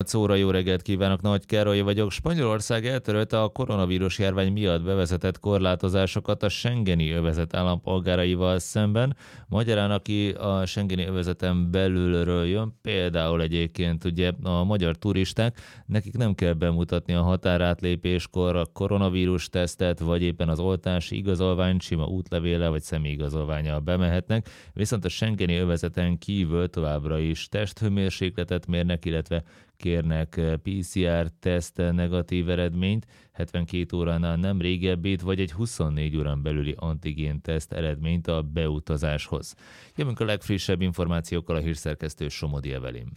Szóra jó reggelt kívánok, Nagy Károly vagyok. Spanyolország eltörölte a koronavírus járvány miatt bevezetett korlátozásokat a Schengeni övezet állampolgáraival szemben. Magyarán, aki a Schengeni övezeten belülről jön, például egyébként ugye a magyar turisták, nekik nem kell bemutatni a határátlépéskor a koronavírus tesztet, vagy éppen az oltási igazolványt, sima útlevéle vagy személyigazolvánnyal bemehetnek, viszont a Schengeni övezeten kívül továbbra is testhőmérsékletet mérnek, illetve kérnek PCR-teszt negatív eredményt, 72 óránál nem régebbit, vagy egy 24 órán belüli antigén-teszt eredményt a beutazáshoz. Jövünk a legfrissebb információkkal, a hírszerkesztő Somodi Evelin.